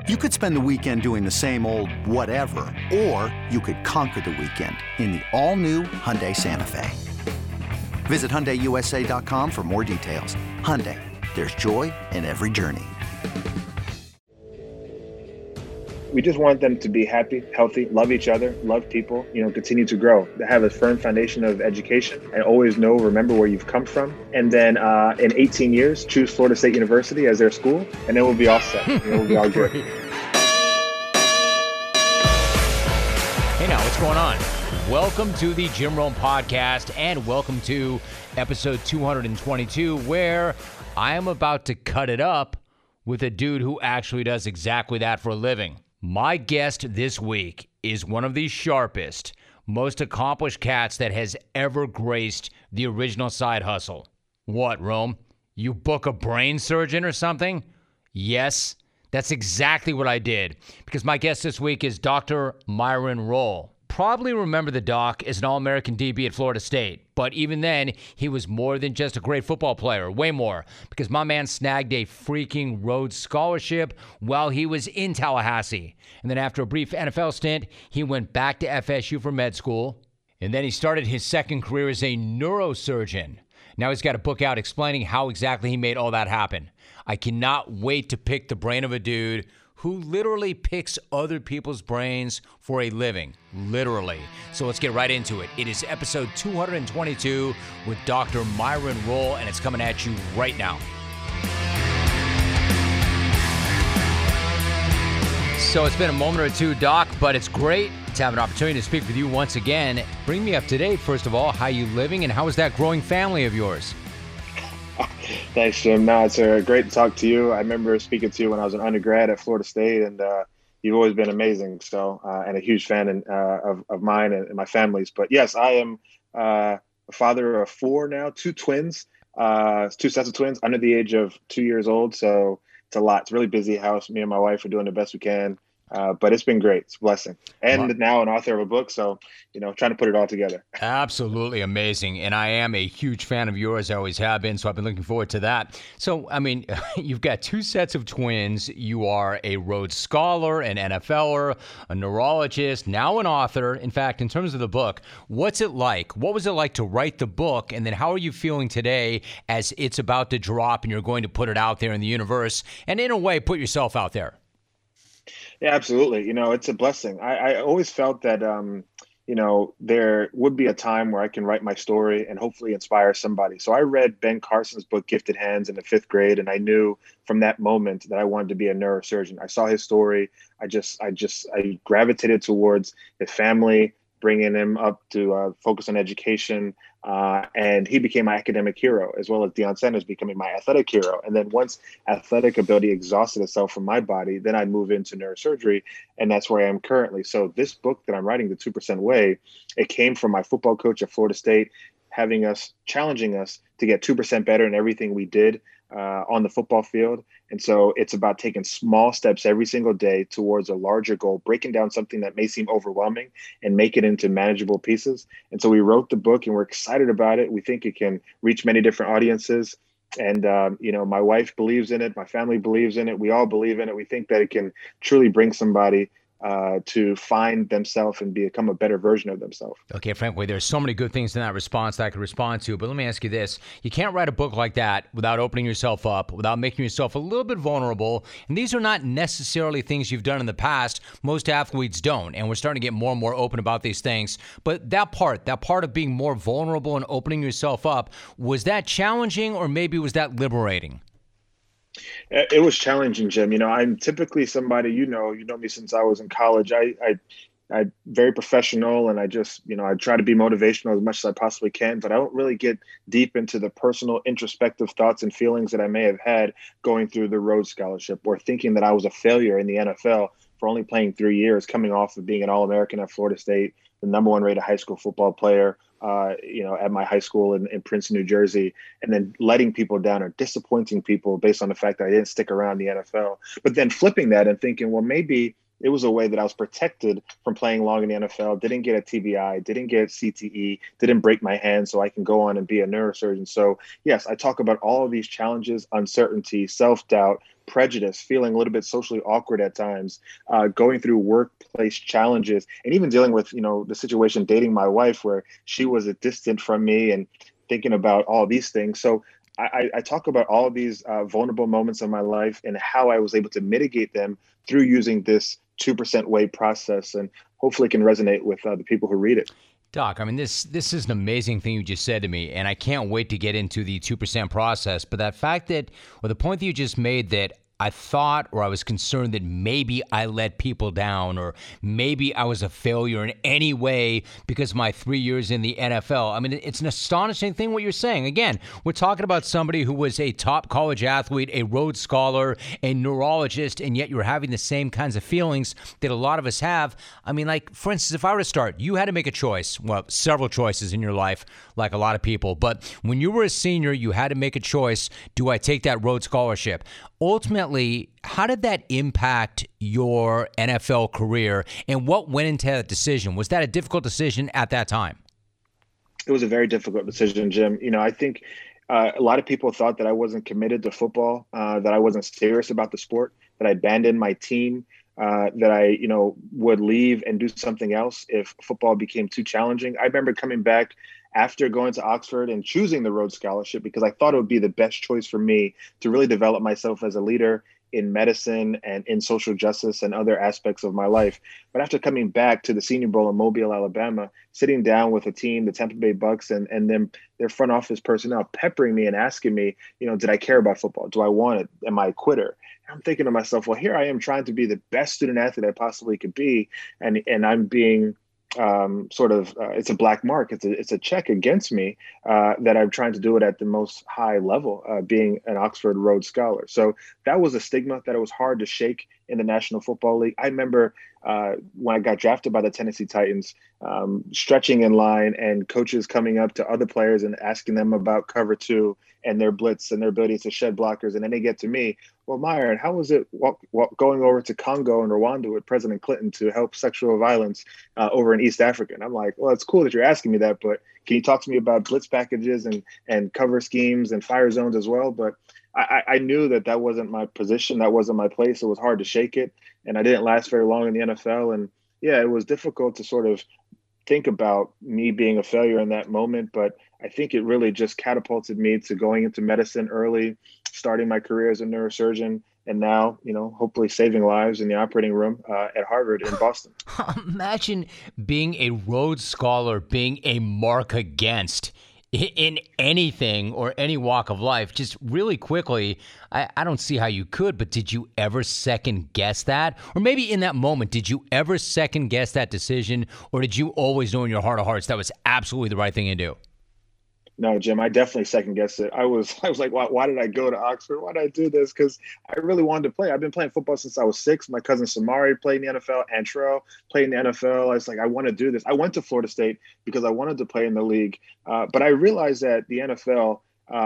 You could spend the weekend doing the same old whatever, or you could conquer the weekend in the all-new Hyundai Santa Fe. Visit HyundaiUSA.com for more details. Hyundai, there's joy in every journey. We just want them to be happy, healthy, love each other, love people, continue to grow. They have a firm foundation of education and always remember where you've come from. And then in 18 years, choose Florida State University as their school, and then we'll be all set. We'll be all good. Hey now, what's going on? Welcome to the Jim Rome Podcast, and welcome to episode 222, where I am about to cut it up with a dude who actually does exactly that for a living. My guest this week is one of the sharpest, most accomplished cats that has ever graced the original Side Hustle. What, Rome? You book a brain surgeon or something? Yes, that's exactly what I did, because my guest this week is Dr. Myron Rolle. Probably remember the doc as an All-American DB at Florida State, but even then, he was more than just a great football player, way more, because my man snagged a freaking Rhodes Scholarship while he was in Tallahassee. And then after a brief NFL stint, he went back to FSU for med school, and then he started his second career as a neurosurgeon. Now he's got a book out explaining how exactly he made all that happen. I cannot wait to pick the brain of a dude who literally picks other people's brains for a living. Literally. So let's get right into it. It is episode 222 with Dr. Myron Rolle, and it's coming at you right now. So it's been a moment or two, Doc, but it's great to have an opportunity to speak with you once again. Bring me up to date, first of all. How you living, and how is that growing family of yours? Thanks, Jim. No, it's great to talk to you. I remember speaking to you when I was an undergrad at Florida State, and you've always been amazing. So, and a huge fan of mine and my family's. But yes, I am a father of four now, two twins, two sets of twins under the age of 2 years old. So it's a lot. It's a really busy house. Me and my wife are doing the best we can. But it's been great. It's a blessing. And now an author of a book. So, trying to put it all together. Absolutely amazing. And I am a huge fan of yours. I always have been. So I've been looking forward to that. So, I mean, you've got two sets of twins. You are a Rhodes Scholar, an NFLer, a neurologist, now an author. In fact, in terms of the book, what's it like? What was it like to write the book? And then how are you feeling today as it's about to drop and you're going to put it out there in the universe and in a way put yourself out there? Yeah, absolutely. It's a blessing. I always felt that, there would be a time where I can write my story and hopefully inspire somebody. So I read Ben Carson's book, Gifted Hands, in the 5th grade. And I knew from that moment that I wanted to be a neurosurgeon. I saw his story. I gravitated towards his family, bringing him up to focus on education. And he became my academic hero, as well as Deion Sanders becoming my athletic hero. And then once athletic ability exhausted itself from my body, then I'd move into neurosurgery. And that's where I am currently. So this book that I'm writing, The 2% Way, it came from my football coach at Florida State, challenging us to get 2% better in everything we did on the football field. And so it's about taking small steps every single day towards a larger goal, breaking down something that may seem overwhelming and make it into manageable pieces. And so we wrote the book and we're excited about it. We think it can reach many different audiences. And, my wife believes in it. My family believes in it. We all believe in it. We think that it can truly bring somebody to find themselves and become a better version of themselves. Okay, frankly, there's so many good things in that response that I could respond to, but let me ask you this. You can't write a book like that without opening yourself up, without making yourself a little bit vulnerable, and these are not necessarily things you've done in the past. Most athletes don't, and we're starting to get more and more open about these things, but that part of being more vulnerable and opening yourself up, was that challenging or maybe was that liberating? It was challenging, Jim. I'm typically somebody, you know me since I was in college. I'm very professional, and I just, I try to be motivational as much as I possibly can, but I don't really get deep into the personal introspective thoughts and feelings that I may have had going through the Rhodes Scholarship or thinking that I was a failure in the NFL for only playing 3 years, coming off of being an All-American at Florida State, the number one rated high school football player, at my high school in Princeton, New Jersey, and then letting people down or disappointing people based on the fact that I didn't stick around the NFL. But then flipping that and thinking, well, maybe it was a way that I was protected from playing long in the NFL, didn't get a TBI, didn't get CTE, didn't break my hand, so I can go on and be a neurosurgeon. So yes, I talk about all of these challenges, uncertainty, self-doubt, prejudice, feeling a little bit socially awkward at times, going through workplace challenges, and even dealing with, the situation dating my wife where she was a distant from me and thinking about all these things. So I talk about all of these vulnerable moments in my life and how I was able to mitigate them through using this 2% weight process, and hopefully it can resonate with the people who read it. Doc, I mean, this is an amazing thing you just said to me, and I can't wait to get into the 2% process. But that fact that, or the point that you just made, that I thought, or I was concerned that maybe I let people down, or maybe I was a failure in any way because of my 3 years in the NFL. I mean, it's an astonishing thing what you're saying. Again, we're talking about somebody who was a top college athlete, a Rhodes Scholar, a neurologist, and yet you're having the same kinds of feelings that a lot of us have. I mean, like, for instance, if I were to start, you had to make a choice. Well, several choices in your life, like a lot of people. But when you were a senior, you had to make a choice. Do I take that Rhodes Scholarship? Ultimately, how did that impact your NFL career, and what went into that decision? Was that a difficult decision at that time? It was a very difficult decision, Jim. I think a lot of people thought that I wasn't committed to football, that I wasn't serious about the sport, that I abandoned my team, that I, would leave and do something else if football became too challenging. I remember coming back after going to Oxford and choosing the Rhodes Scholarship because I thought it would be the best choice for me to really develop myself as a leader in medicine and in social justice and other aspects of my life. But after coming back to the Senior Bowl in Mobile, Alabama, sitting down with a team, the Tampa Bay Bucks, and then their front office personnel peppering me and asking me, did I care about football? Do I want it? Am I a quitter? I'm thinking to myself, well, here I am trying to be the best student athlete I possibly could be. And I'm being it's a black mark. It's a check against me that I'm trying to do it at the most high level, being an Oxford Rhodes Scholar. So that was a stigma that it was hard to shake in the National Football League. I remember when I got drafted by the Tennessee Titans, stretching in line and coaches coming up to other players and asking them about cover two and their blitz and their ability to shed blockers. And then they get to me, well, Myron, how was it going over to Congo and Rwanda with President Clinton to help sexual violence over in East Africa? And I'm like, well, it's cool that you're asking me that, but can you talk to me about blitz packages and cover schemes and fire zones as well? But I knew that wasn't my position. That wasn't my place. It was hard to shake it. And I didn't last very long in the NFL. And yeah, it was difficult to sort of think about me being a failure in that moment. But I think it really just catapulted me to going into medicine early, starting my career as a neurosurgeon, and now, hopefully saving lives in the operating room at Harvard in Boston. Imagine being a Rhodes Scholar, being a mark against in anything or any walk of life. Just really quickly, I don't see how you could, but did you ever second guess that? Or maybe in that moment, did you ever second guess that decision? Or did you always know in your heart of hearts that was absolutely the right thing to do? No, Jim, I definitely second guessed it. I was like, why did I go to Oxford? Why did I do this? Because I really wanted to play. I've been playing football since I was 6. My cousin Samari played in the NFL. Antrell played in the NFL. I was like, I want to do this. I went to Florida State because I wanted to play in the league. But I realized that the NFL,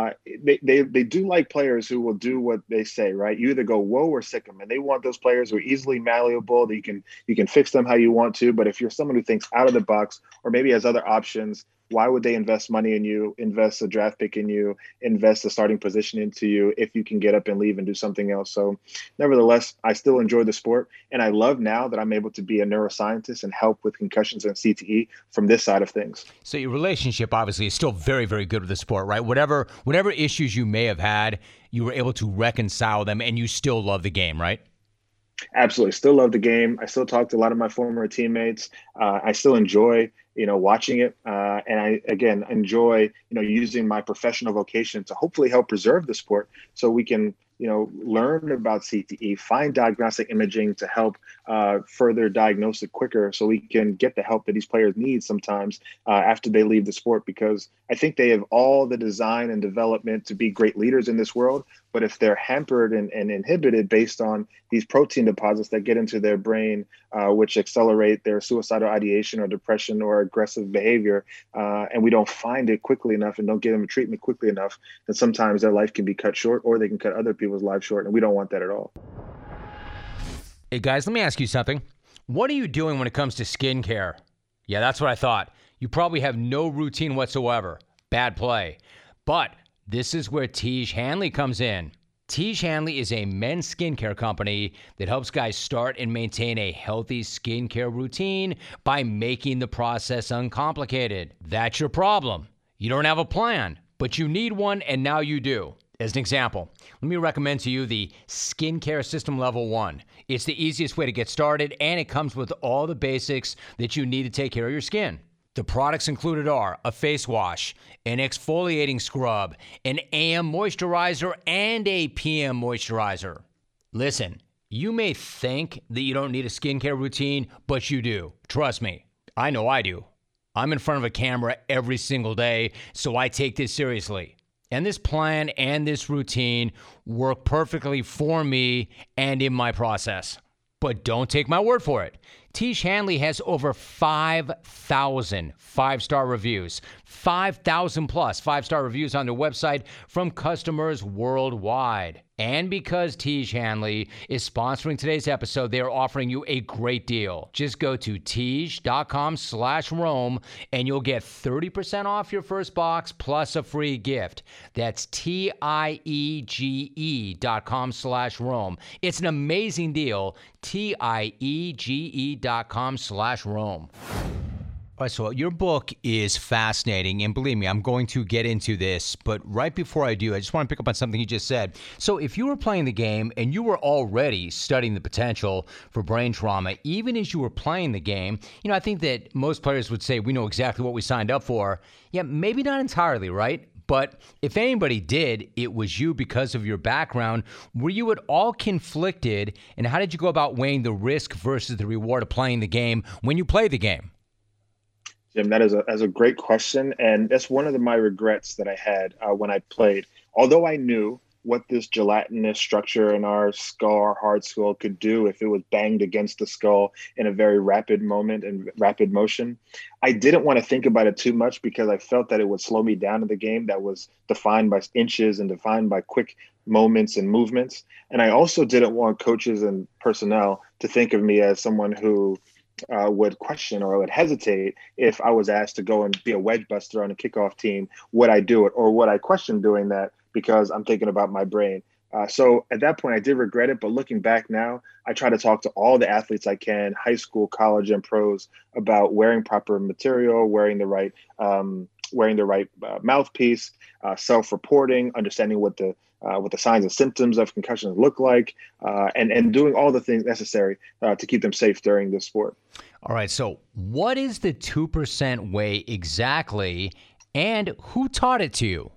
they do like players who will do what they say, right? You either go whoa or sick them, and they want those players who are easily malleable, that you can fix them how you want to. But if you're someone who thinks out of the box or maybe has other options, why would they invest money in you, invest a draft pick in you, invest a starting position into you if you can get up and leave and do something else? So nevertheless, I still enjoy the sport. And I love now that I'm able to be a neuroscientist and help with concussions and CTE from this side of things. So your relationship obviously is still very, very good with the sport, right? Whatever issues you may have had, you were able to reconcile them and you still love the game, right? Absolutely. Still love the game. I still talk to a lot of my former teammates. I still enjoy, watching it. And I, again, enjoy, using my professional vocation to hopefully help preserve the sport so we can, learn about CTE, find diagnostic imaging to help further diagnose it quicker so we can get the help that these players need sometimes after they leave the sport, because I think they have all the design and development to be great leaders in this world. But if they're hampered and inhibited based on these protein deposits that get into their brain, which accelerate their suicidal ideation or depression or aggressive behavior, and we don't find it quickly enough and don't give them treatment quickly enough, then sometimes their life can be cut short or they can cut other people's lives short. And we don't want that at all. Hey, guys, let me ask you something. What are you doing when it comes to skincare? Yeah, that's what I thought. You probably have no routine whatsoever. Bad play. But this is where Tiege Hanley comes in. Tiege Hanley is a men's skincare company that helps guys start and maintain a healthy skincare routine by making the process uncomplicated. That's your problem. You don't have a plan, but you need one, and now you do. As an example, let me recommend to you the Skincare System Level 1. It's the easiest way to get started, and it comes with all the basics that you need to take care of your skin. The products included are a face wash, an exfoliating scrub, an AM moisturizer, and a PM moisturizer. Listen, you may think that you don't need a skincare routine, but you do. Trust me, I know I do. I'm in front of a camera every single day, so I take this seriously. And this plan and this routine work perfectly for me and in my process. But don't take my word for it. Tiege Hanley has over 5,000 five-star reviews. 5,000 plus five-star reviews on their website from customers worldwide. And because Tiege Hanley is sponsoring today's episode, they are offering you a great deal. Just go to Tiege.com/Rome and you'll get 30% off your first box plus a free gift. That's TIEGE.com/Rome. It's an amazing deal. TIEGE.com/Rome. All right, so your book is fascinating, and believe me, I'm going to get into this, but right before I do, I just want to pick up on something you just said. So if you were playing the game and you were already studying the potential for brain trauma, even as you were playing the game, I think that most players would say we know exactly what we signed up for. Yeah, maybe not entirely, right? But if anybody did, it was you because of your background. Were you at all conflicted, and how did you go about weighing the risk versus the reward of playing the game when you play the game? Jim, that is a great question. And that's one of my regrets that I had when I played. Although I knew what this gelatinous structure in our skull, our hard skull, could do if it was banged against the skull in a very rapid moment and rapid motion, I didn't want to think about it too much because I felt that it would slow me down in the game that was defined by inches and defined by quick moments and movements. And I also didn't want coaches and personnel to think of me as someone who would question or would hesitate if I was asked to go and be a wedge buster on a kickoff team. Would I do it, or would I question doing that because I'm thinking about my brain? So at that point, I did regret it. But looking back now, I try to talk to all the athletes I can, high school, college, and pros, about wearing proper material, wearing the right mouthpiece, self-reporting, understanding what the signs and symptoms of concussions look like, and doing all the things necessary to keep them safe during this sport. All right. So what is the 2% way exactly, and who taught it to you?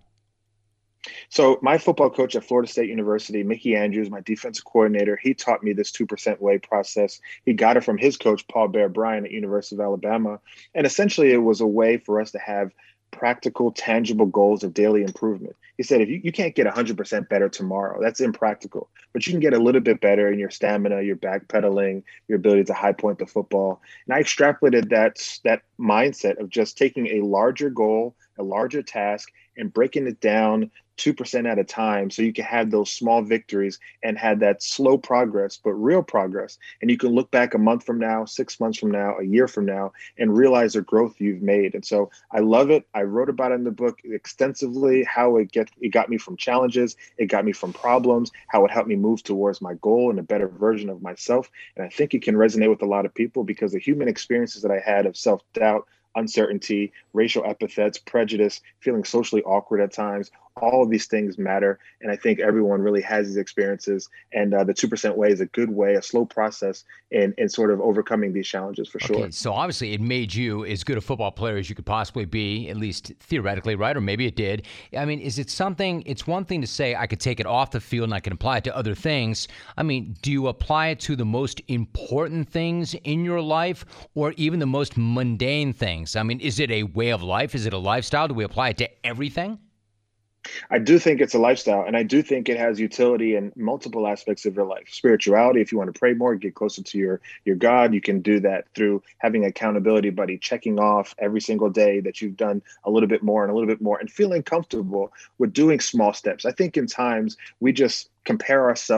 So my football coach at Florida State University, Mickey Andrews, my defensive coordinator, he taught me this 2% way process. He got it from his coach, Paul Bear Bryant at University of Alabama. And essentially, it was a way for us to have practical, tangible goals of daily improvement. He said, if you can't get 100% better tomorrow, that's impractical, but you can get a little bit better in your stamina, your backpedaling, your ability to high point the football. And I extrapolated that mindset of just taking a larger goal, a larger task, and breaking it down 2% at a time so you can have those small victories and have that slow progress, but real progress. And you can look back a month from now, 6 months from now, a year from now, and realize the growth you've made. And so I love it. I wrote about it in the book extensively, how it got me from challenges, it got me from problems, how it helped me move towards my goal and a better version of myself. And I think it can resonate with a lot of people because the human experiences that I had of self-doubt, uncertainty, racial epithets, prejudice, feeling socially awkward at times, all of these things matter. And I think everyone really has these experiences. And the 2% way is a good way, a slow process in sort of overcoming these challenges for sure. Okay, so obviously it made you as good a football player as you could possibly be, at least theoretically, right? Or maybe it did. I mean, is it something, it's one thing to say I could take it off the field and I can apply it to other things. I mean, do you apply it to the most important things in your life or even the most mundane things? I mean, is it a way of life? Is it a lifestyle? Do we apply it to everything? I do think it's a lifestyle, and I do think it has utility in multiple aspects of your life. Spirituality, if you want to pray more, get closer to your God, you can do that through having an accountability buddy, checking off every single day that you've done a little bit more and a little bit more, and feeling comfortable with doing small steps. I think in times we just compare ourselves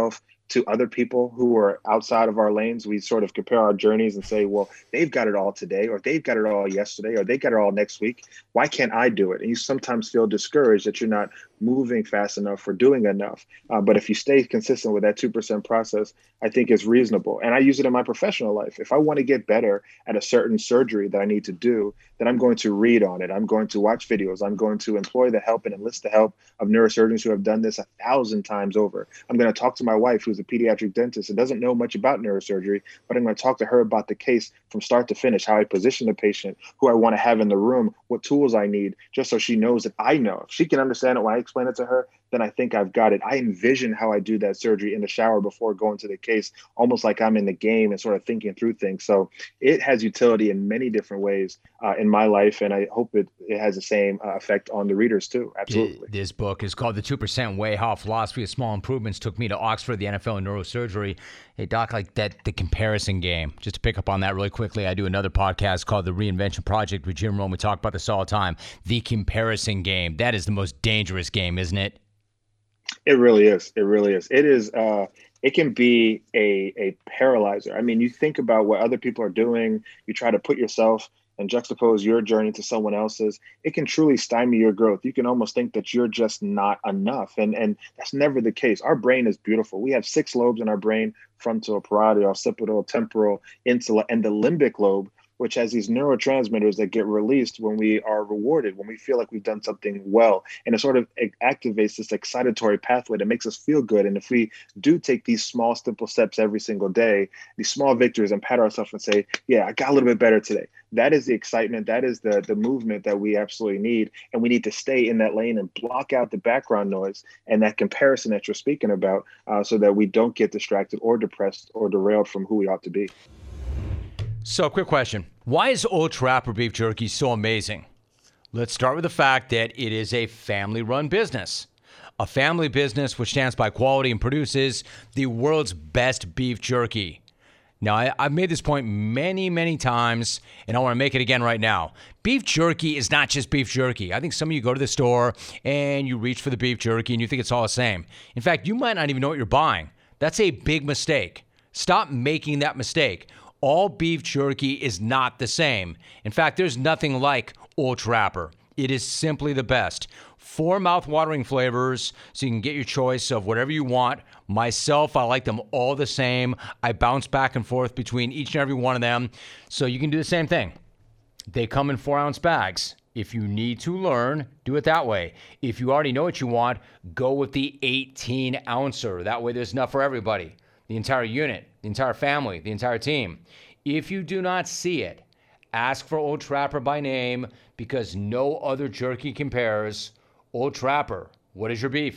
to other people who are outside of our lanes. We sort of compare our journeys and say, well, they've got it all today, or they've got it all yesterday, or they got it all next week. Why can't I do it? And you sometimes feel discouraged that you're not moving fast enough or doing enough. But if you stay consistent with that 2% process, I think it's reasonable. And I use it in my professional life. If I want to get better at a certain surgery that I need to do, then I'm going to read on it. I'm going to watch videos. I'm going to employ the help and enlist the help of neurosurgeons who have done this 1,000 times over. I'm going to talk to my wife, who's a pediatric dentist and doesn't know much about neurosurgery, but I'm going to talk to her about the case from start to finish, how I position the patient, who I want to have in the room, what tools I need, just so she knows that I know. If she can understand it when I explain it to her, then I think I've got it. I envision how I do that surgery in the shower before going to the case, almost like I'm in the game and sort of thinking through things. So it has utility in many different ways in my life, and I hope it has the same effect on the readers too. Absolutely. This book is called The 2% Way, How Philosophy of Small Improvements Took Me to Oxford, the NFL, and Neurosurgery. Hey, Doc, like that, the comparison game, just to pick up on that really quickly, I do another podcast called The Reinvention Project with Jim Rome. We talk about this all the time. The comparison game, that is the most dangerous game, isn't it? It really is. It really is. It is. It can be a paralyzer. I mean, you think about what other people are doing. You try to put yourself and juxtapose your journey to someone else's. It can truly stymie your growth. You can almost think that you're just not enough. And that's never the case. Our brain is beautiful. We have 6 lobes in our brain: frontal, parietal, occipital, temporal, insula, and the limbic lobe, which has these neurotransmitters that get released when we are rewarded, when we feel like we've done something well. And it sort of activates this excitatory pathway that makes us feel good. And if we do take these small, simple steps every single day, these small victories, and pat ourselves and say, yeah, I got a little bit better today. That is the excitement. That is the movement that we absolutely need. And we need to stay in that lane and block out the background noise and that comparison that you're speaking about, so that we don't get distracted or depressed or derailed from who we ought to be. So, quick question. Why is Old Trapper Beef Jerky so amazing? Let's start with the fact that it is a family-run business. A family business which stands by quality and produces the world's best beef jerky. Now, I've made this point many, many times, and I want to make it again right now. Beef jerky is not just beef jerky. I think some of you go to the store and you reach for the beef jerky and you think it's all the same. In fact, you might not even know what you're buying. That's a big mistake. Stop making that mistake. All beef jerky is not the same. In fact, there's nothing like Old Trapper. It is simply the best. 4 mouth-watering flavors, so you can get your choice of whatever you want. Myself, I like them all the same. I bounce back and forth between each and every one of them, so you can do the same thing. They come in 4-ounce bags. If you need to learn, do it that way. If you already know what you want, go with the 18-ouncer. That way there's enough for everybody. The entire unit, the entire family, the entire team. If you do not see it, ask for Old Trapper by name, because no other jerky compares. Old Trapper, what is your beef?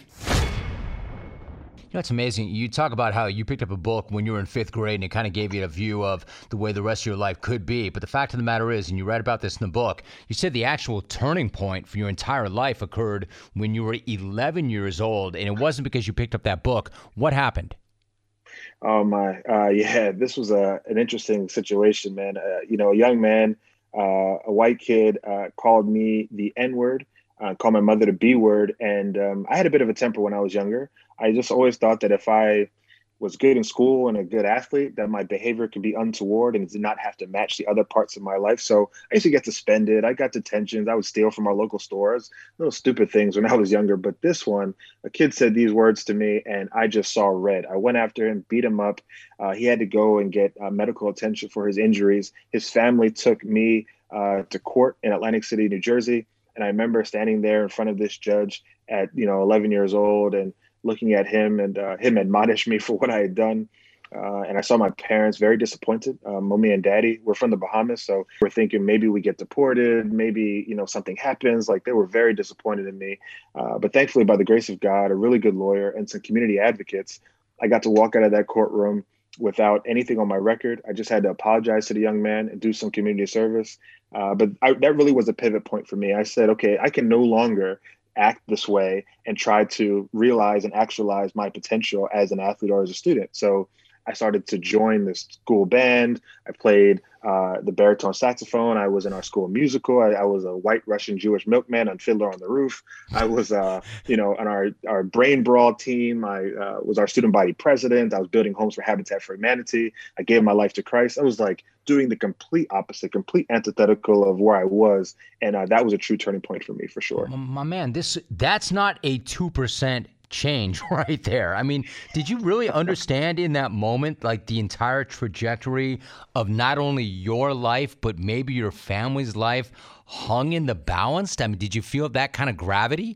You know, it's amazing. You talk about how you picked up a book when you were in 5th grade and it kind of gave you a view of the way the rest of your life could be. But the fact of the matter is, and you read about this in the book, you said the actual turning point for your entire life occurred when you were 11 years old, and it wasn't because you picked up that book. What happened? Oh my, yeah, this was an interesting situation, man. A young man, a white kid, called me the N-word, called my mother the B-word. And I had a bit of a temper when I was younger. I just always thought that if I was good in school and a good athlete, that my behavior could be untoward and did not have to match the other parts of my life. So I used to get suspended. I got detentions. I would steal from our local stores, little stupid things when I was younger. But this one, a kid said these words to me and I just saw red. I went after him, beat him up. He had to go and get medical attention for his injuries. His family took me to court in Atlantic City, New Jersey. And I remember standing there in front of this judge at, 11 years old and looking at him and him admonish me for what I had done. And I saw my parents very disappointed. Mommy and daddy were from the Bahamas. So we're thinking maybe we get deported, maybe, something happens. Like, they were very disappointed in me. But thankfully, by the grace of God, a really good lawyer and some community advocates, I got to walk out of that courtroom without anything on my record. I just had to apologize to the young man and do some community service. But that really was a pivot point for me. I said, okay, I can no longer act this way and try to realize and actualize my potential as an athlete or as a student. So I started to join the school band. I played the baritone saxophone. I was in our school musical. I was a white Russian Jewish milkman on Fiddler on the Roof. I was, on our brain brawl team. I was our student body president. I was building homes for Habitat for Humanity. I gave my life to Christ. I was like doing the complete opposite, complete antithetical of where I was. And that was a true turning point for me, for sure. My man, that's not a 2% change right there. I mean, did you really understand in that moment, like the entire trajectory of not only your life, but maybe your family's life hung in the balance? I mean, did you feel that kind of gravity?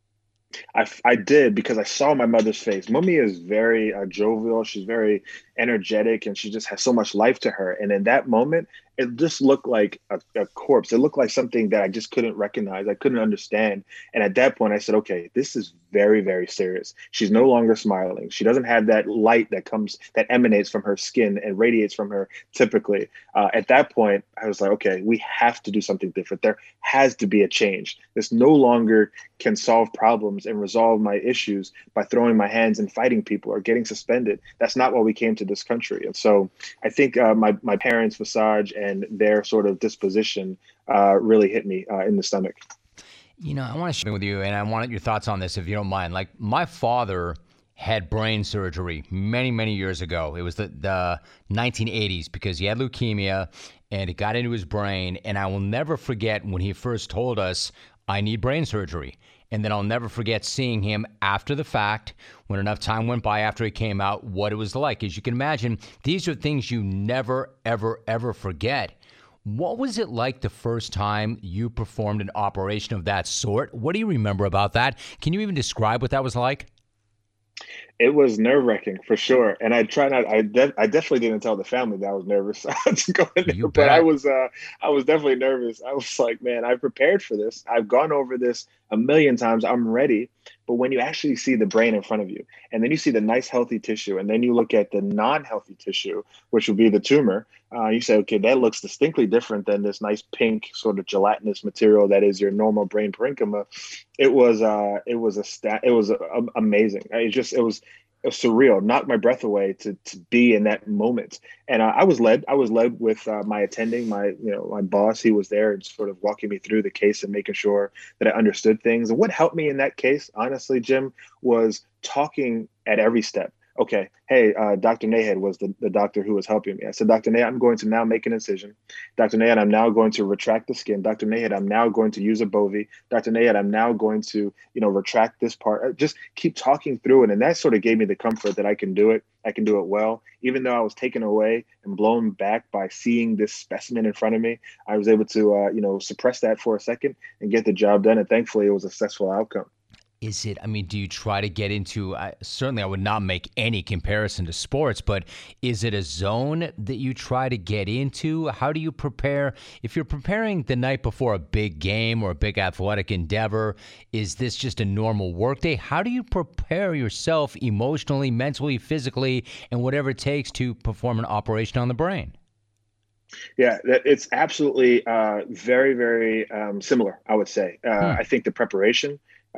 I did, because I saw my mother's face. Mummy is very jovial. She's very energetic, and she just has so much life to her. And in that moment, it just looked like a corpse. It looked like something that I just couldn't recognize. I couldn't understand. And at that point, I said, okay, this is very, very serious. She's no longer smiling. She doesn't have that light that emanates from her skin and radiates from her typically. At that point, I was like, okay, we have to do something different. There has to be a change. This no longer can solve problems and resolve my issues by throwing my hands and fighting people or getting suspended. That's not why we came to this country. And so I think my parents' visage and their sort of disposition really hit me in the stomach. I want to share with you, and I wanted your thoughts on this, if you don't mind. Like, my father had brain surgery many, many years ago. It was the 1980s, because he had leukemia and it got into his brain. And I will never forget when he first told us, I need brain surgery. And then I'll never forget seeing him after the fact, when enough time went by after he came out, what it was like. As you can imagine, these are things you never, ever, ever forget. What was it like the first time you performed an operation of that sort? What do you remember about that? Can you even describe what that was like? It was nerve-wracking for sure, and I try not. I definitely didn't tell the family that I was nervous to go in there, but I was definitely nervous. I was like, man, I prepared for this. I've gone over this a million times. I'm ready. But when you actually see the brain in front of you, and then you see the nice healthy tissue, and then you look at the non-healthy tissue, which would be the tumor, you say, okay, that looks distinctly different than this nice pink sort of gelatinous material that is your normal brain parenchyma. It was amazing. It was surreal, knocked my breath away to be in that moment. And I was led with my attending, my boss. He was there and sort of walking me through the case and making sure that I understood things. And what helped me in that case, honestly, Jim, was talking at every step. Okay, hey, Dr. Nahed was the doctor who was helping me. I said, Dr. Nahed, I'm going to now make an incision. Dr. Nahed, I'm now going to retract the skin. Dr. Nahed, I'm now going to use a Bovie. Dr. Nahed, I'm now going to, retract this part. Just keep talking through it. And that sort of gave me the comfort that I can do it. I can do it well. Even though I was taken away and blown back by seeing this specimen in front of me, I was able to, suppress that for a second and get the job done. And thankfully, it was a successful outcome. Do you try to get into, certainly I would not make any comparison to sports, but is it a zone that you try to get into? How do you prepare? If you're preparing the night before a big game or a big athletic endeavor, is this just a normal workday? How do you prepare yourself emotionally, mentally, physically, and whatever it takes to perform an operation on the brain? Yeah, it's absolutely very, very similar, I would say. I think the preparation,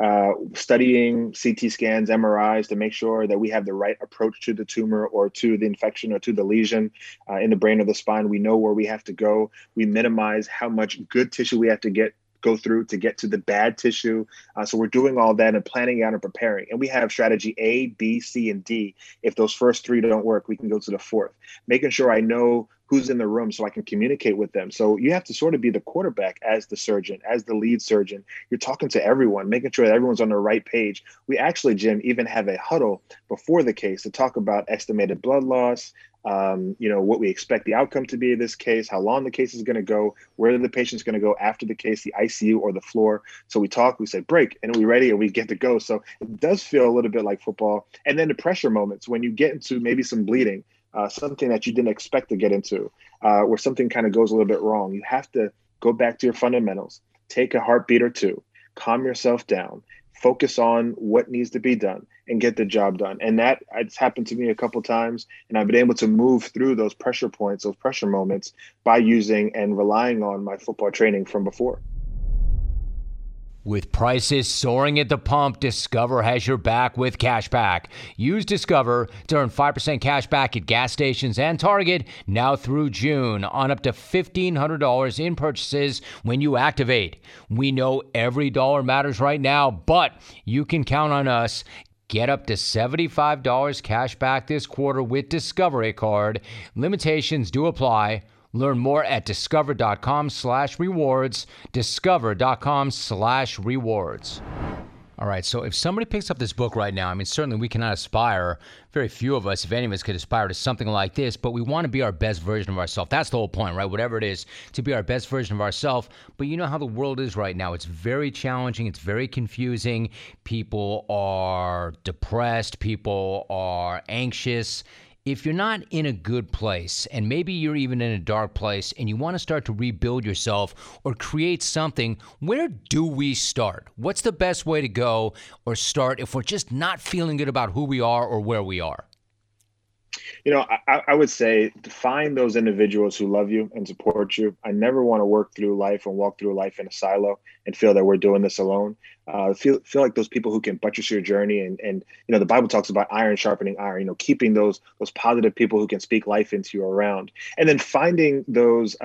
studying CT scans, MRIs to make sure that we have the right approach to the tumor or to the infection or to the lesion in the brain or the spine. We know where we have to go. We minimize how much good tissue we have to go through to get to the bad tissue. So we're doing all that and planning out and preparing. And we have strategy A, B, C, and D. If those first three don't work, we can go to the fourth. Making sure I know who's in the room so I can communicate with them. So you have to sort of be the quarterback as the surgeon, as the lead surgeon. You're talking to everyone, making sure that everyone's on the right page. We actually, Jim, even have a huddle before the case to talk about estimated blood loss, what we expect the outcome to be in this case, how long the case is going to go, where the patient's going to go after the case, the ICU or the floor. So we talk, we say break, and we're ready and we get to go. So it does feel a little bit like football. And then the pressure moments when you get into maybe some bleeding, something that you didn't expect to get into, where something kind of goes a little bit wrong. You have to go back to your fundamentals, take a heartbeat or two, calm yourself down, focus on what needs to be done and get the job done. And that it's happened to me a couple of times. And I've been able to move through those pressure points, those pressure moments by using and relying on my football training from before. With prices soaring at the pump, Discover has your back with cash back. Use Discover to earn 5% cash back at gas stations and Target now through June on up to $1,500 in purchases when you activate. We know every dollar matters right now, but you can count on us. Get up to $75 cash back this quarter with Discover Card. Limitations do apply. Learn more at discover.com/rewards, discover.com/rewards. All right, so if somebody picks up this book right now, I mean, certainly we cannot aspire, very few of us, if any of us, could aspire to something like this, but we want to be our best version of ourselves. That's the whole point, right? Whatever it is, to be our best version of ourselves. But you know how the world is right now. It's very challenging. It's very confusing. People are depressed. People are anxious. If you're not in a good place, and maybe you're even in a dark place, and you want to start to rebuild yourself or create something, where do we start? What's the best way to go or start if we're just not feeling good about who we are or where we are? You know, I would say to find those individuals who love you and support you. I never want to work through life and walk through life in a silo and feel that we're doing this alone. Feel like those people who can buttress your journey, and you know, the Bible talks about iron sharpening iron. You know, keeping those positive people who can speak life into you around, and then finding those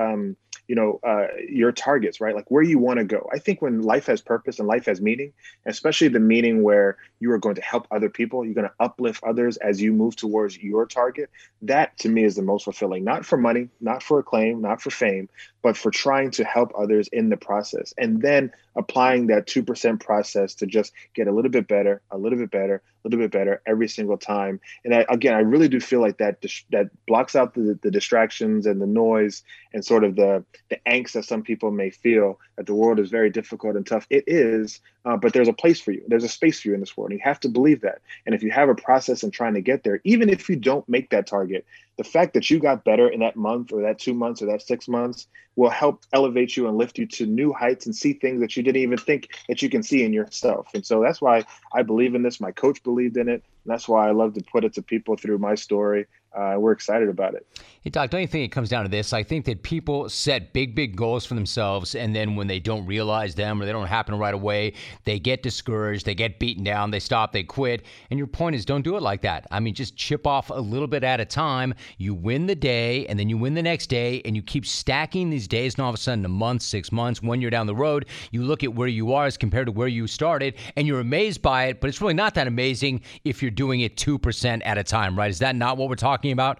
your targets, right? Like where you want to go. I think when life has purpose and life has meaning, especially the meaning where you are going to help other people, you're going to uplift others as you move towards your target. That to me is the most fulfilling, not for money, not for acclaim, not for fame, but for trying to help others in the process. And then applying that 2% process to just get a little bit better, a little bit better, a little bit better every single time. And I really do feel like that blocks out the distractions and the noise and sort of the angst that some people may feel that the world is very difficult and tough. It is, but there's a place for you. There's a space for you in this world. And you have to believe that. And if you have a process in trying to get there, even if you don't make that target, the fact that you got better in that month or that 2 months or that 6 months will help elevate you and lift you to new heights and see things that you didn't even think that you can see in yourself. And so that's why I believe in this. My coach believed in it. And that's why I love to put it to people through my story. We're excited about it. Hey, Doc, don't you think it comes down to this? I think that people set big goals for themselves, and then when they don't realize them or they don't happen right away, they get discouraged, they get beaten down, they stop, they quit. And your point is, don't do it like that. I mean, just chip off a little bit at a time. You win the day, and then you win the next day, and you keep stacking these days, and all of a sudden, a month, 6 months, 1 year down the road, you look at where you are as compared to where you started, and you're amazed by it, but it's really not that amazing if you're doing it 2% at a time, right? Is that not what we're talking about?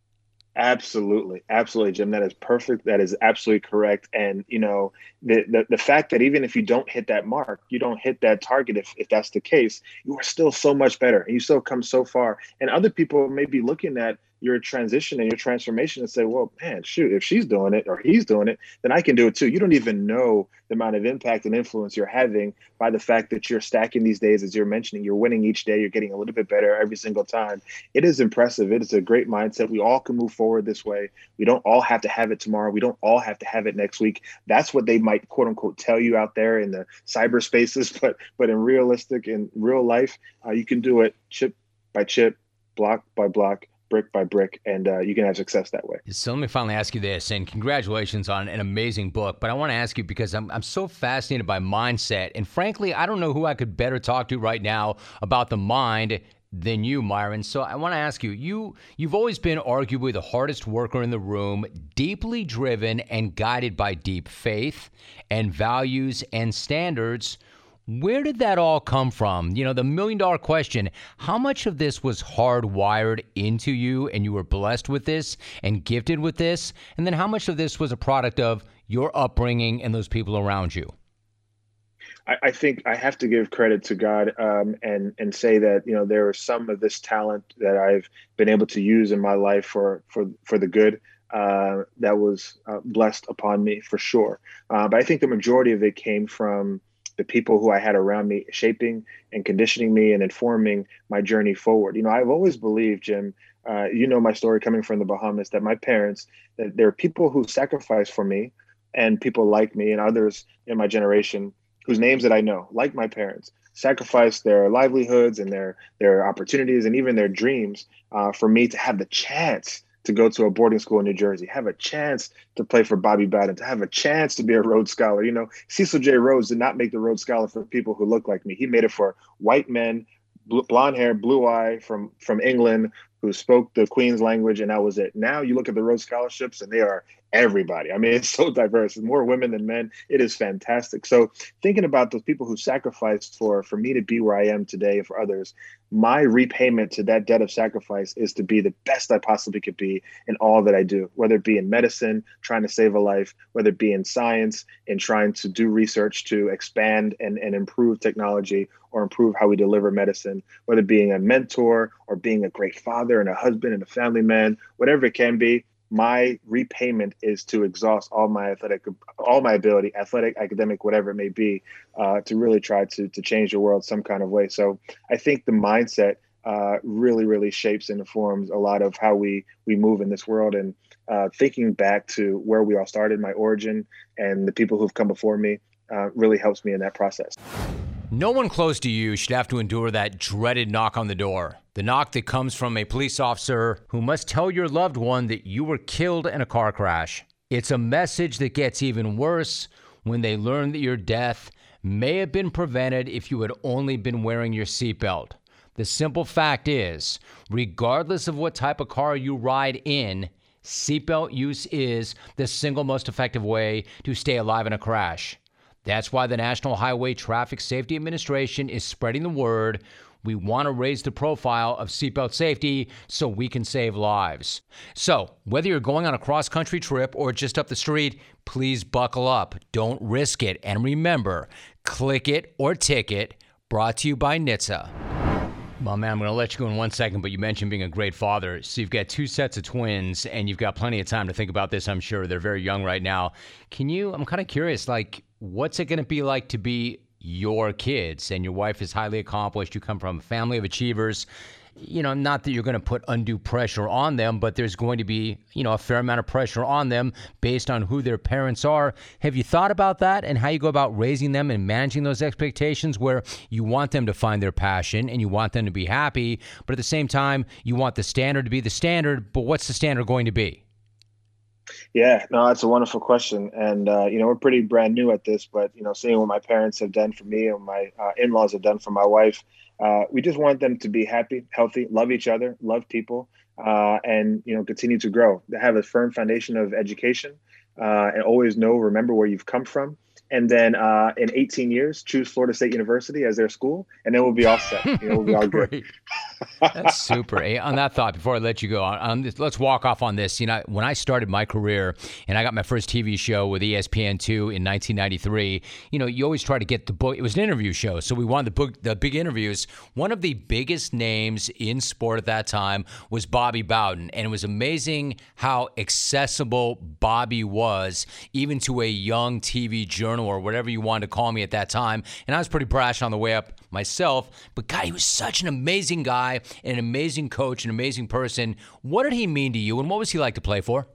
Absolutely, Jim. That is perfect. That is absolutely correct. And you know, the fact that even if you don't hit that mark, you don't hit that target, if that's the case, you are still so much better, and you still come so far. And other people may be looking at your transition and your transformation and say, well, man, shoot, if she's doing it or he's doing it, then I can do it too. You don't even know the amount of impact and influence you're having by the fact that you're stacking these days, as you're mentioning, you're winning each day, you're getting a little bit better every single time. It is impressive. It is a great mindset. We all can move forward this way. We don't all have to have it tomorrow. We don't all have to have it next week. That's what they might, quote unquote, tell you out there in the cyberspaces, but in real life, you can do it chip by chip, block by block, brick by brick, and you can have success that way. So let me finally ask you this, and congratulations on an amazing book, but I want to ask you because I'm so fascinated by mindset, and frankly, I don't know who I could better talk to right now about the mind than you, Myron. So I want to ask you, you've always been arguably the hardest worker in the room, deeply driven and guided by deep faith and values and standards. Where did that all come from? You know, the $1 million question, how much of this was hardwired into you and you were blessed with this and gifted with this? And then how much of this was a product of your upbringing and those people around you? I think I have to give credit to God and say that, you know, there is some of this talent that I've been able to use in my life for the good that was blessed upon me for sure. But I think the majority of it came from the people who I had around me, shaping and conditioning me and informing my journey forward. You know, I've always believed, Jim, you know my story coming from the Bahamas, that my parents, that there are people who sacrificed for me and people like me and others in my generation whose names that I know, like my parents, sacrificed their livelihoods and their opportunities and even their dreams for me to have the chance to go to a boarding school in New Jersey, have a chance to play for Bobby Bowden, to have a chance to be a Rhodes Scholar. You know, Cecil J. Rhodes did not make the Rhodes Scholar for people who look like me. He made it for white men, blonde hair, blue eye from England, who spoke the Queen's language, and that was it. Now you look at the Rhodes Scholarships, and they are everybody. I mean, it's so diverse. It's more women than men. It is fantastic. So thinking about those people who sacrificed for me to be where I am today for others, my repayment to that debt of sacrifice is to be the best I possibly could be in all that I do, whether it be in medicine, trying to save a life, whether it be in science and trying to do research to expand and improve technology or improve how we deliver medicine, whether being a mentor or being a great father and a husband and a family man, whatever it can be. My repayment is to exhaust all my ability, athletic, academic, whatever it may be, to really try to change the world some kind of way. So I think the mindset really, really shapes and informs a lot of how we move in this world. And thinking back to where we all started, my origin, and the people who've come before me really helps me in that process. No one close to you should have to endure that dreaded knock on the door. The knock that comes from a police officer who must tell your loved one that you were killed in a car crash. It's a message that gets even worse when they learn that your death may have been prevented if you had only been wearing your seatbelt. The simple fact is, regardless of what type of car you ride in, seatbelt use is the single most effective way to stay alive in a crash. That's why the National Highway Traffic Safety Administration is spreading the word. We want to raise the profile of seatbelt safety so we can save lives. So, whether you're going on a cross-country trip or just up the street, please buckle up. Don't risk it. And remember, click it or ticket, brought to you by NHTSA. Well, man, I'm going to let you go in 1 second, but you mentioned being a great father. So you've got two sets of twins, and you've got plenty of time to think about this, I'm sure. They're very young right now. I'm kind of curious, what's it going to be like to be your kids? And your wife is highly accomplished. You come from a family of achievers. Not that you're going to put undue pressure on them, but there's going to be, a fair amount of pressure on them based on who their parents are. Have you thought about that and how you go about raising them and managing those expectations where you want them to find their passion and you want them to be happy, but at the same time, you want the standard to be the standard, but what's the standard going to be? Yeah, no, that's a wonderful question. And, we're pretty brand new at this, but, seeing what my parents have done for me and my in-laws have done for my wife, we just want them to be happy, healthy, love each other, love people, and, continue to grow. They have a firm foundation of education and always remember where you've come from. And then in 18 years, choose Florida State University as their school, and then we'll be all set. We'll be all good. That's super. Hey, on that thought, before I let you go, on this, let's walk off on this. When I started my career and I got my first TV show with ESPN2 in 1993, you always try to get the book. It was an interview show, so we wanted the big interviews. One of the biggest names in sport at that time was Bobby Bowden, and it was amazing how accessible Bobby was, even to a young TV journal or whatever you wanted to call me at that time. And I was pretty brash on the way up myself, but God, he was such an amazing guy, an amazing coach, an amazing person. What did he mean to you, and what was he like to play for?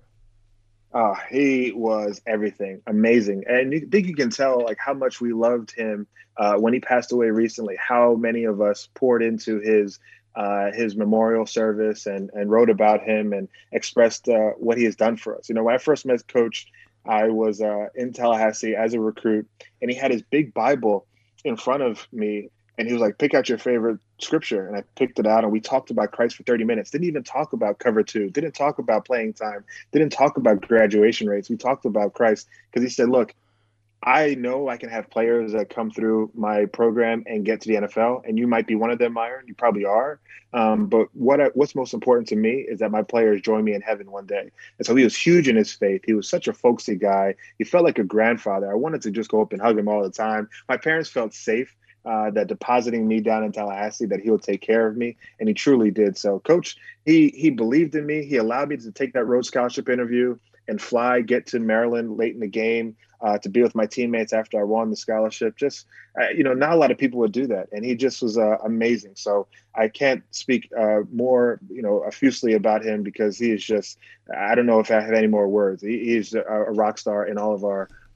He was everything. Amazing. And I think you can tell how much we loved him when he passed away recently, how many of us poured into his memorial service and wrote about him and expressed what he has done for us. When I first met Coach, I was in Tallahassee as a recruit, and he had his big Bible in front of me, and he was like, pick out your favorite scripture. And I picked it out, and we talked about Christ for 30 minutes. Didn't even talk about cover two, didn't talk about playing time, didn't talk about graduation rates. We talked about Christ because he said, look, I know I can have players that come through my program and get to the NFL, and you might be one of them, Myron. You probably are. But what's most important to me is that my players join me in heaven one day. And so he was huge in his faith. He was such a folksy guy. He felt like a grandfather. I wanted to just go up and hug him all the time. My parents felt safe that depositing me down in Tallahassee, that he would take care of me, and he truly did. So, Coach, he believed in me. He allowed me to take that Rhodes Scholarship interview and get to Maryland late in the game to be with my teammates after I won the scholarship. Just, not a lot of people would do that. And he just was amazing. So I can't speak more, effusively about him because he is just, I don't know if I have any more words. He is a rock star in all of our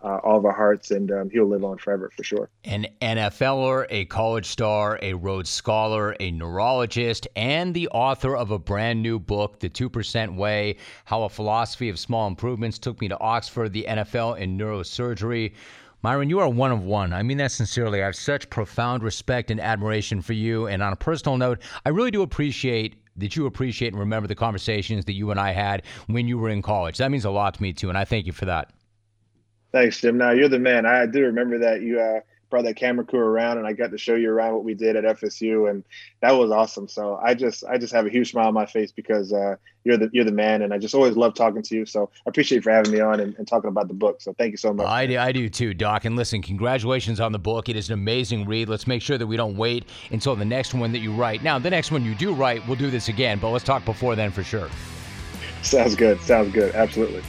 all of our hearts, and he'll live on forever for sure. An NFLer, a college star, a Rhodes Scholar, a neurologist, and the author of a brand new book, The 2% Way, How a Philosophy of Small Improvements Took Me to Oxford, the NFL, and Neurosurgery. Myron, you are one of one. I mean that sincerely. I have such profound respect and admiration for you. And on a personal note, I really do appreciate that you appreciate and remember the conversations that you and I had when you were in college. That means a lot to me, too, and I thank you for that. Thanks, Jim. Now, you're the man. I do remember that you brought that camera crew around, and I got to show you around what we did at FSU, and that was awesome. So I just have a huge smile on my face because you're the man, and I just always love talking to you. So I appreciate you for having me on and talking about the book. So thank you so much. I do too, Doc. And listen, congratulations on the book. It is an amazing read. Let's make sure that we don't wait until the next one that you write. Now, the next one you do write, we'll do this again, but let's talk before then for sure. Sounds good. Absolutely.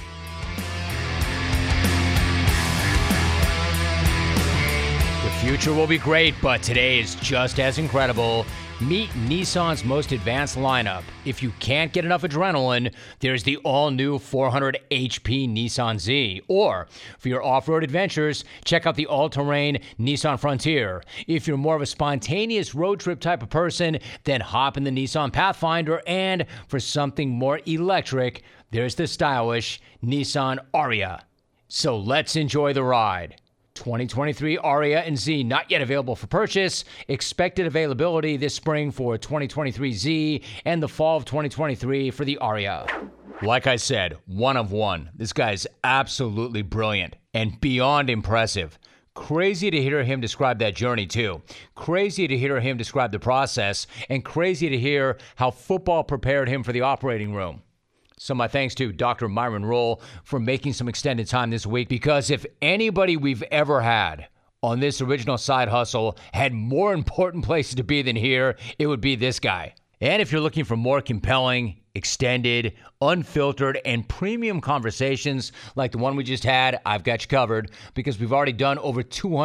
The future will be great, but today is just as incredible. Meet Nissan's most advanced lineup. If you can't get enough adrenaline, there's the all-new 400 HP Nissan Z. Or, for your off-road adventures, check out the all-terrain Nissan Frontier. If you're more of a spontaneous road trip type of person, then hop in the Nissan Pathfinder. And for something more electric, there's the stylish Nissan Ariya. So let's enjoy the ride. 2023 Ariya and Z not yet available for purchase. Expected availability this spring for 2023 Z and the fall of 2023 for the Ariya. Like I said, one of one. This guy's absolutely brilliant and beyond impressive. Crazy to hear him describe that journey, too. Crazy to hear him describe the process, and crazy to hear how football prepared him for the operating room. So my thanks to Dr. Myron Rolle for making some extended time this week, because if anybody we've ever had on this original Side Hustle had more important places to be than here, it would be this guy. And if you're looking for more compelling, extended, unfiltered, and premium conversations like the one we just had, I've got you covered, because we've already done over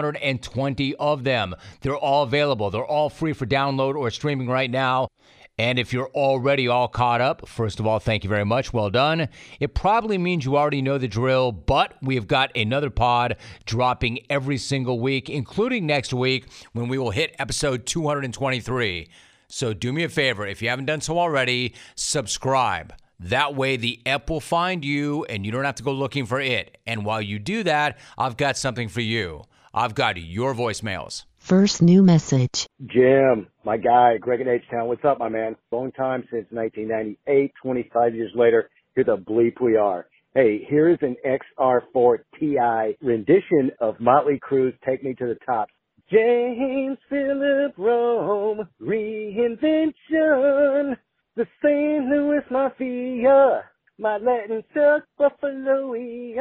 220 of them. They're all available. They're all free for download or streaming right now. And if you're already all caught up, first of all, thank you very much. Well done. It probably means you already know the drill, but we've got another pod dropping every single week, including next week when we will hit episode 223. So do me a favor, if you haven't done so already, subscribe. That way the app will find you and you don't have to go looking for it. And while you do that, I've got something for you. I've got your voicemails. First new message. Jim, my guy, Greg in H-Town. What's up, my man? Long time since 1998, 25 years later. Here the bleep we are. Hey, here's an XR4 Ti rendition of Motley Crue's Take Me to the Top. James Philip Rome, reinvention. The St. Louis Mafia, my Latin Chuck Buffalo.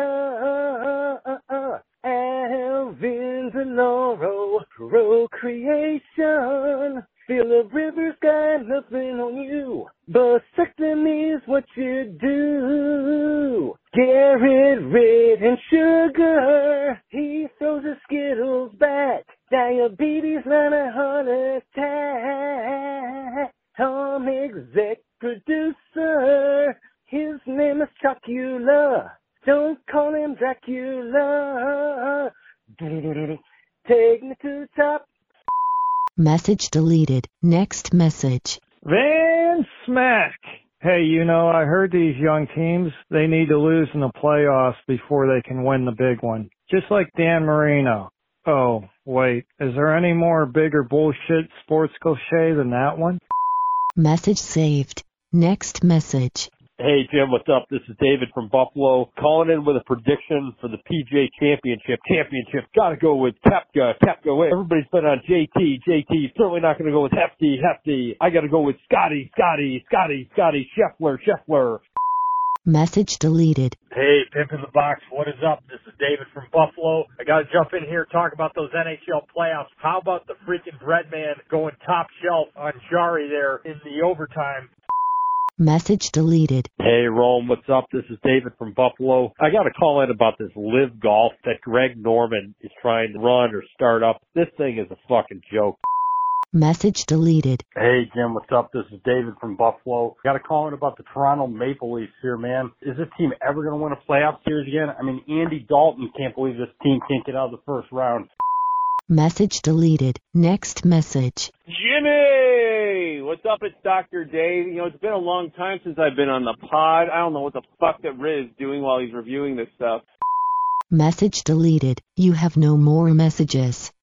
Alvin Deloro, procreation. Philip Rivers got nothing on you. Vasectomy is what you do. Garrett Red and Sugar, he throws his Skittles back. Diabetes, not a heart attack. Tom exec producer, his name is Chocula. Don't call him Dracula. Take me to the top. Message deleted. Next message. Van Smack. Hey, I heard these young teams, they need to lose in the playoffs before they can win the big one. Just like Dan Marino. Oh, wait, is there any more bigger bullshit sports cliche than that one? Message saved. Next message. Hey, Jim, what's up? This is David from Buffalo, calling in with a prediction for the PGA Championship. Gotta go with Koepka. Everybody's been on JT. Certainly not gonna go with Hefty. I gotta go with Scotty. Scheffler. Message deleted. Hey, Pimp in the Box, what is up? This is David from Buffalo. I gotta jump in here and talk about those NHL playoffs. How about the freaking Breadman going top shelf on Jari there in the overtime? Message deleted. Hey, Rome, what's up? This is David from Buffalo. I got to call in about this Live Golf that Greg Norman is trying to run or start up. This thing is a fucking joke. Message deleted. Hey, Jim, what's up? This is David from Buffalo. Got a call in about the Toronto Maple Leafs here, man. Is this team ever going to win a playoff series again? I mean, Andy Dalton can't believe this team can't get out of the first round. Message deleted. Next message. Jimmy! What's up? It's Dr. Dave. You know, it's been a long time since I've been on the pod. I don't know what the fuck that Riz is doing while he's reviewing this stuff. Message deleted. You have no more messages.